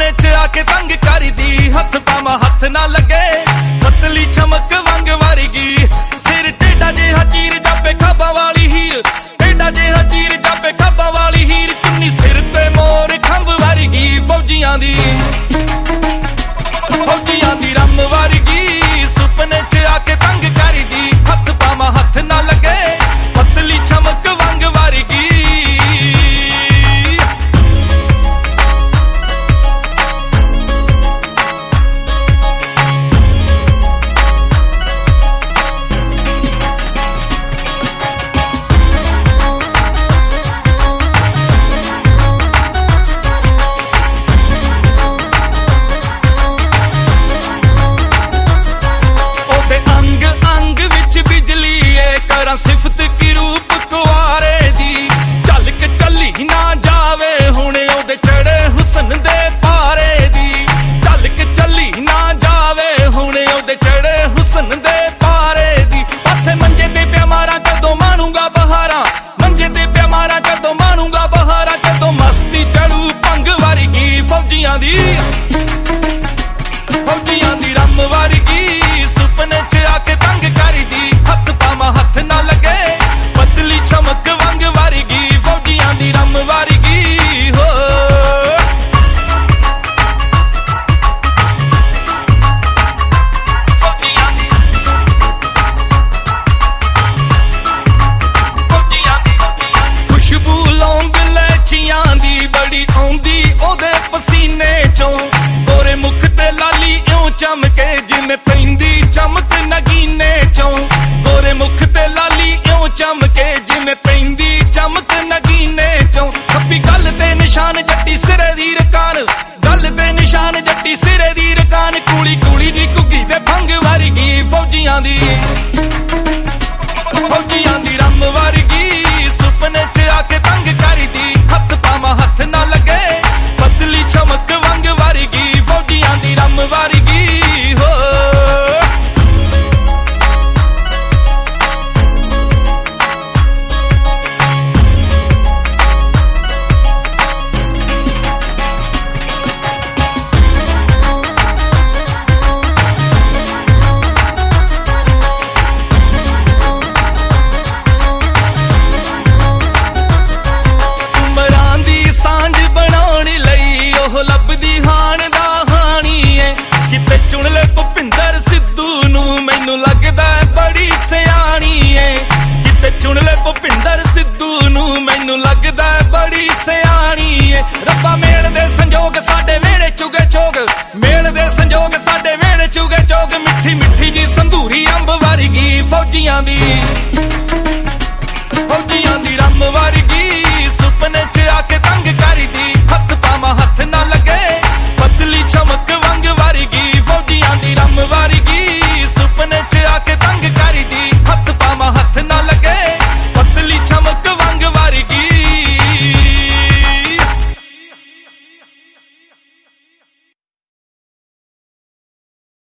ਸੁਪਨੇ ਚ ਆਕੇ ਤੰਗ ਕਰਦੀ ਹੱਥ ਪਾਵਾਂ ਹੱਥ ਨਾ ਲੱਗੇ ਪਤਲੀ ਚਮਕ ਵਾਂਗ ਵਰਗੀ ਸਿਰ ਟੇਢਾ ਜਿਹਾ ਚੀਰ ਜਾਪੇ ਖਾਬਾਂ ਵਾਲੀ ਹੀਰ ਟੇਢਾ ਜਿਹਾ ਚੀਰ ਜਾਪੇ ਖਾਬਾਂ ਵਾਲੀ ਹੀਰ ਚੁੰਨੀ ਸਿਰ ਤੇ ਮੋਰ ਖੰਭ ਵਰਗੀ ਫੌਜੀਆਂ ਦੀ ਰੰਮ ਵਰਗੀ ਸੁਪਨੇ ਚ ਆਕੇ ਤੰਗ ਕਰਦੀ ਹੱਥ ਪਾਵਾਂ ਹੱਥ ਨਾ ਲੱਗੇ ਪਤਲੀ ਚਮਕ ਵਾਂਗ ਵਰਗੀ ਸਿਫਤ ਕੀ ਰੂਪ ਕੁਆਰੇ ਦੀ ਝਲਕ ਚੱਲੀ ਨਾ ਜਾਵੇ ਹੁਣ ਉਹਦੇ ਚੜੇ ਹੁਸਨ ਦੇ ਪਾਰੇ ਦੀ ਝਲਕ ਚੱਲੀ ਨਾ ਜਾਵੇ ਹੁਣ ਉਹਦੇ ਚੜੇ ਹੁਸਨ ਦੇ ਪਾਰੇ ਦੀ ਪਾਸੇ ਮੰਜੇ ਤੇ ਪਿਆ ਮਾਰਾਂ ਕਦੋਂ ਮਾਣੂਗਾ ਬਹਾਰਾਂ ਮੰਜੇ ਤੇ ਪਿਆ ਮਾਰਾਂ ਕਦੋਂ ਮਾਣੂਗਾ ਬਹਾਰਾਂ ਕਦੋਂ ਮਸਤੀ ਚੜੂ ਭੰਗ ਵਰਗੀ ਫੌਜੀਆਂ ਦੀ ਰੰਮ ਵਰਗੀ ਸੁਪਨੇ ਚ ਆਕੇ ਤੰਗ ਕਰਦੀ ਹੱਥ ਪਾਵਾਂ ਹੱਥ ਨਾ ਲੱਗੇ ਪਤਲੀ ਚਮਕ ਵਾਂਗ ਵਰਗੀ ਫੌਜੀਆਂ ਦੀ ਰੰਮ ਵਰਗੀ ਹੋ ਖੁਸ਼ਬੂ ਲੌਂਗ ਲੈਚੀਆਂ ਦੀ ਬੜੀ ਆਉਂਦੀ ਉਹਦੇ ਪਸੀਨੇ ਚੋਂ ਗੋਰੇ ਮੁਖ ਤੇ ਲਾਲੀ ਇਉਂ ਚਮਕੇ ਜਿਵੇਂ ਪੈਂਦੀ ਚਮਕ ਨਗੀਨੇ ਚੋਂ ਗੋਰੇ ਮੁਖ ਤੇ ਲਾਲੀ ਇਉਂ ਚਮਕੇ ਜਿਵੇਂ ਪੈਂਦੀ ਚਮਕ ਨਗੀਨੇ ਚੋਂ ਖੱਬੀ ਗੱਲ ਤੇ ਨਿਸ਼ਾਨ ਜੱਟੀ ਸਿਰੇ ਦੀ ਰਕਾਨ ਗੱਲ ਤੇ ਨਿਸ਼ਾਨ ਜੱਟੀ ਸਿਰੇ ਦੀ ਰਕਾਨ ਕੂਲੀ ਕੂਲੀ ਦੀ ਘੁੱਗੀ ਤੇ ਭੰਗ ਵਰਗੀ ਫੌਜੀਆਂ ਦੀ ਰੰਮ ਵਰਗੀ ਸੁਪਨੇ ਚ ਆਕੇ ਤੰਗ ਕਰਦੀ ਹੱਥ ਪਾਵਾਂ ਹੱਥ ਨਾ ਲੱਗੇ ਪਤਲੀ ਚਮਕ ਵਾਂਗ ਵਰਗੀ ਫੌਜੀਆਂ ਦੀ ਰੰਮ ਵਰਗੀ ਹੋ ਲੱਭਦੀ ਹਾਣ ਦਾ ਹਾਣੀ ਏ ਕਿਤੇ ਚੁਣ ਲੈ ਭੁਪਿੰਦਰ ਸਿੱਧੂ ਨੂੰ ਮੈਨੂੰ ਲੱਗਦਾ ਬੜੀ ਸਿਆਣੀ ਏ ਕਿਤੇ ਚੁਣ ਲੈ ਭੁਪਿੰਦਰ ਸਿੱਧੂ ਨੂੰ ਮੈਨੂੰ ਲੱਗਦਾ ਬੜੀ ਸਿਆਣੀ ਏ ਰੱਬਾ ਮੇਲ ਦੇ ਸੰਜੋਗ ਸਾਡੇ ਵੇੜੇ ਚੁਗੇ ਚੋਗ ਮੇਲ ਦੇ ਸੰਜੋਗ ਸਾਡੇ ਵੇੜੇ ਚੁਗੇ ਚੋਗ ਮਿੱਠੀ ਮਿੱਠੀ ਜੀ ਸੰਧੂਰੀ ਅੰਬ ਵਰਗੀ ਫੌਜੀਆਂ ਦੀ